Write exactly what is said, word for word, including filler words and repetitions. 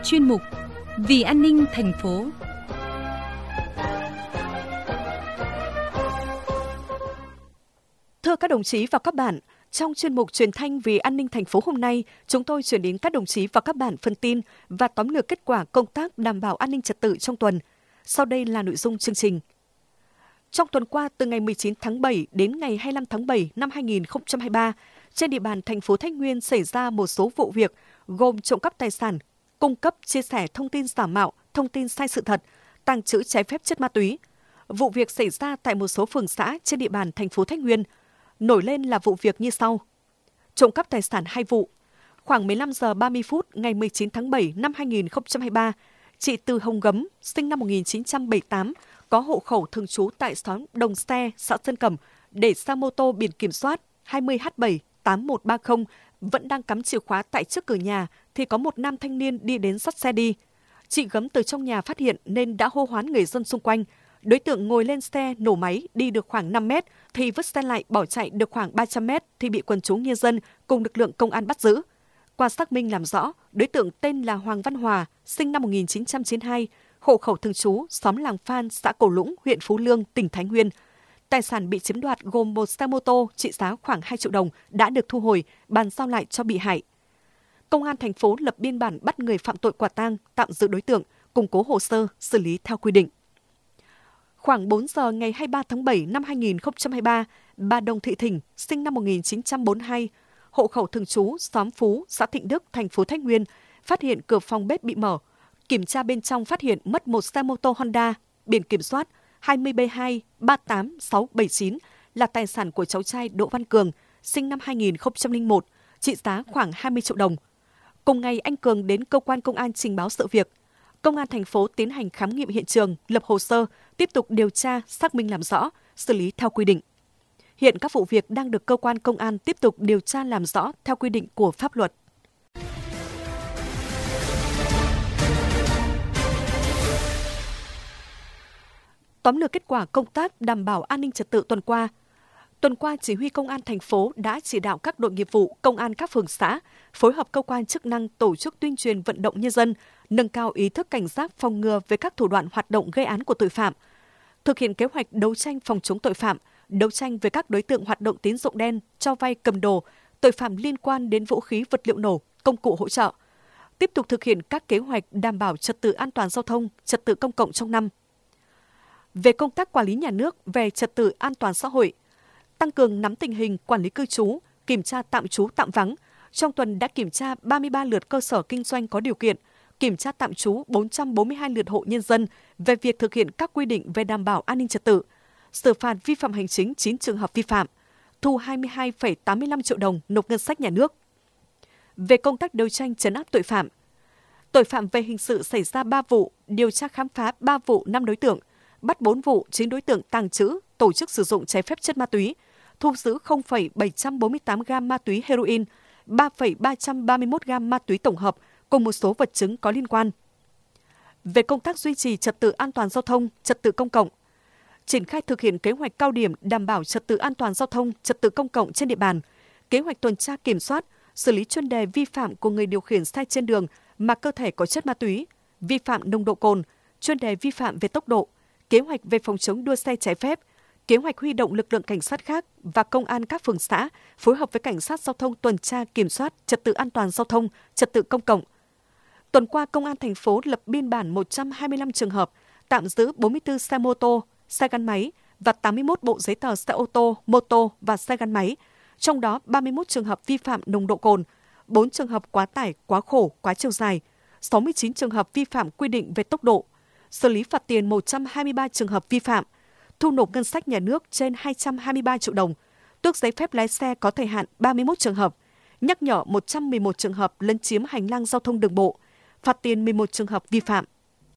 chuyên mục Vì an ninh thành phố. Thưa các đồng chí và các bạn, trong chuyên mục truyền thanh Vì an ninh thành phố hôm nay, chúng tôi chuyển đến các đồng chí và các bạn phần tin và tóm lược kết quả công tác đảm bảo an ninh trật tự trong tuần. Sau đây là nội dung chương trình. Trong tuần qua, từ ngày mười chín tháng bảy đến ngày hai mươi lăm tháng bảy năm hai nghìn không trăm hai mươi ba, trên địa bàn thành phố Thái Nguyên xảy ra một số vụ việc gồm trộm cắp tài sản, cung cấp, chia sẻ thông tin giả mạo, thông tin sai sự thật, tàng trữ trái phép chất ma túy. Vụ việc xảy ra tại một số phường xã trên địa bàn thành phố Thái Nguyên. Nổi lên là vụ việc như sau. Trộm cắp tài sản hai vụ. Khoảng mười lăm giờ ba mươi phút ngày mười chín tháng bảy năm hai nghìn không trăm hai mươi ba, chị Từ Hồng Gấm, sinh năm một nghìn chín trăm bảy mươi tám, có hộ khẩu thường trú tại xóm Đồng Xe, xã Sơn Cẩm, để xe mô tô biển kiểm soát hai mươi H bảy tám một ba không vẫn đang cắm chìa khóa tại trước cửa nhà thì có một nam thanh niên đi đến dắt xe đi. Chị Gấm từ trong nhà phát hiện nên đã hô hoán người dân xung quanh. Đối tượng ngồi lên xe nổ máy đi được khoảng năm mét thì vứt xe lại bỏ chạy được khoảng ba trăm mét thì bị quần chúng nhân dân cùng lực lượng công an bắt giữ. Qua xác minh làm rõ, đối tượng tên là Hoàng Văn Hòa, sinh năm một nghìn chín trăm chín mươi hai, hộ khẩu thường trú xóm Làng Phan, xã Cổ Lũng, huyện Phú Lương, tỉnh Thái Nguyên. Tài sản bị chiếm đoạt gồm một xe mô tô trị giá khoảng hai triệu đồng đã được thu hồi, bàn giao lại cho bị hại. Công an thành phố lập biên bản bắt người phạm tội quả tang, tạm giữ đối tượng, củng cố hồ sơ, xử lý theo quy định. Khoảng bốn giờ ngày hai mươi ba tháng bảy năm hai nghìn không trăm hai mươi ba, bà Đồng Thị Thỉnh, sinh năm một nghìn chín trăm bốn mươi hai, hộ khẩu thường trú xóm Phú, xã Thịnh Đức, thành phố Thái Nguyên, phát hiện cửa phòng bếp bị mở. Kiểm tra bên trong phát hiện mất một xe mô tô Honda, biển kiểm soát hai mươi B hai ba tám sáu bảy chín là tài sản của cháu trai Đỗ Văn Cường, sinh năm hai nghìn không trăm lẻ một, trị giá khoảng hai mươi triệu đồng. Cùng ngày, anh Cường đến cơ quan công an trình báo sự việc. Công an thành phố tiến hành khám nghiệm hiện trường, lập hồ sơ, tiếp tục điều tra, xác minh làm rõ, xử lý theo quy định. Hiện các vụ việc đang được cơ quan công an tiếp tục điều tra làm rõ theo quy định của pháp luật. Tóm lược kết quả công tác đảm bảo an ninh trật tự tuần qua. Tuần qua, Chỉ huy Công an thành phố đã chỉ đạo các đội nghiệp vụ, công an các phường xã phối hợp cơ quan chức năng tổ chức tuyên truyền vận động nhân dân, nâng cao ý thức cảnh giác phòng ngừa về các thủ đoạn hoạt động gây án của tội phạm, thực hiện kế hoạch đấu tranh phòng chống tội phạm, đấu tranh với các đối tượng hoạt động tín dụng đen, cho vay cầm đồ, tội phạm liên quan đến vũ khí vật liệu nổ, công cụ hỗ trợ. Tiếp tục thực hiện các kế hoạch đảm bảo trật tự an toàn giao thông, trật tự công cộng trong năm. Về công tác quản lý nhà nước về trật tự an toàn xã hội, tăng cường nắm tình hình quản lý cư trú, kiểm tra tạm trú tạm vắng. Trong tuần đã kiểm tra ba mươi ba lượt cơ sở kinh doanh có điều kiện, kiểm tra tạm trú bốn trăm bốn mươi hai lượt hộ nhân dân về việc thực hiện các quy định về đảm bảo an ninh trật tự, xử phạt vi phạm hành chính chín trường hợp vi phạm, thu hai mươi hai phẩy tám mươi lăm triệu đồng nộp ngân sách nhà nước. Về công tác đấu tranh trấn áp tội phạm, tội phạm về hình sự xảy ra ba vụ, điều tra khám phá ba vụ năm đối tượng, bắt bốn vụ chín đối tượng tàng trữ, tổ chức sử dụng trái phép chất ma túy, thu giữ không phẩy bảy trăm bốn mươi tám gam ma túy heroin, ba phẩy ba trăm ba mươi mốt gam ma túy tổng hợp cùng một số vật chứng có liên quan. Về công tác duy trì trật tự an toàn giao thông, trật tự công cộng, triển khai thực hiện kế hoạch cao điểm đảm bảo trật tự an toàn giao thông, trật tự công cộng trên địa bàn, kế hoạch tuần tra kiểm soát, xử lý chuyên đề vi phạm của người điều khiển xe trên đường mà cơ thể có chất ma túy, vi phạm nồng độ cồn, chuyên đề vi phạm về tốc độ, kế hoạch về phòng chống đua xe trái phép, kế hoạch huy động lực lượng cảnh sát khác và công an các phường xã phối hợp với cảnh sát giao thông tuần tra kiểm soát trật tự an toàn giao thông, trật tự công cộng. Tuần qua, Công an thành phố lập biên bản một trăm hai mươi lăm trường hợp, tạm giữ bốn mươi tư xe mô tô, xe gắn máy và tám mươi mốt bộ giấy tờ xe ô tô, mô tô và xe gắn máy. Trong đó, ba mươi mốt trường hợp vi phạm nồng độ cồn, bốn trường hợp quá tải, quá khổ, quá chiều dài, sáu mươi chín trường hợp vi phạm quy định về tốc độ, xử lý phạt tiền một trăm hai mươi ba trường hợp vi phạm, thu nộp ngân sách nhà nước trên hai trăm hai mươi ba triệu đồng, tước giấy phép lái xe có thời hạn ba mươi mốt trường hợp, nhắc nhở một trăm mười một trường hợp lấn chiếm hành lang giao thông đường bộ, phạt tiền mười một trường hợp vi phạm.